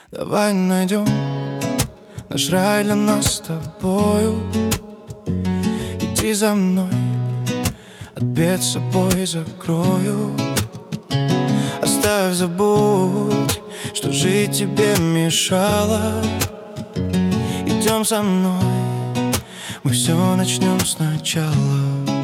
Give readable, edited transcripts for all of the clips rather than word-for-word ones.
Давай найдем наш рай для нас с тобою. Иди за мной, от бед собой закрою. Оставь, забудь, что жить тебе мешало. Идем со мной, мы все начнем сначала.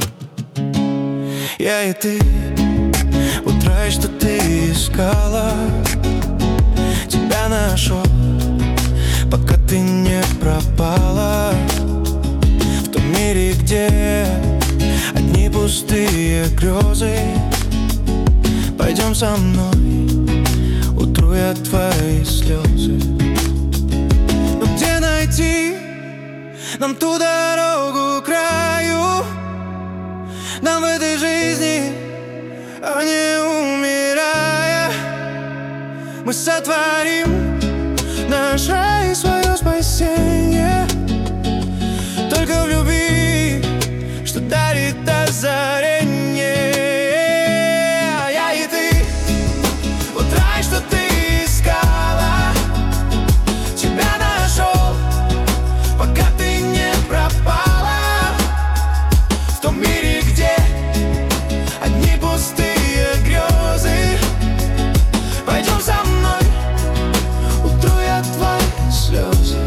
Я и ты, вот рай, что ты искала. Тебя нашел, пока ты не пропала. В том мире, где одни пустые грезы. Пойдем со мной, утру я твои слезы. Но где найти нам ту дорогу к краю? Нам в этой жизни, а не умирая, мы сотворим наш рай и свое спасение. Только в любви, что дарит озарение. Я и ты, вот рай, что ты искала. Тебя нашел, пока ты не пропала. В том мире, где одни пустые грезы. Пойдем со мной, утру я твои слезы.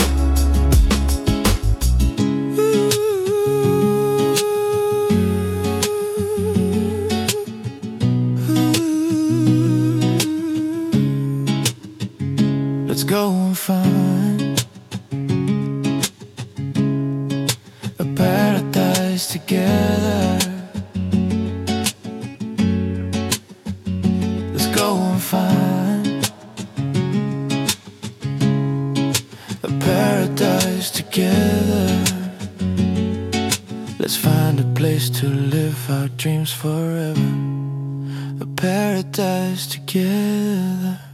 Let's go and find a paradise together. Let's go and find a paradise together. Let's find a place to live our dreams forever. A paradise together.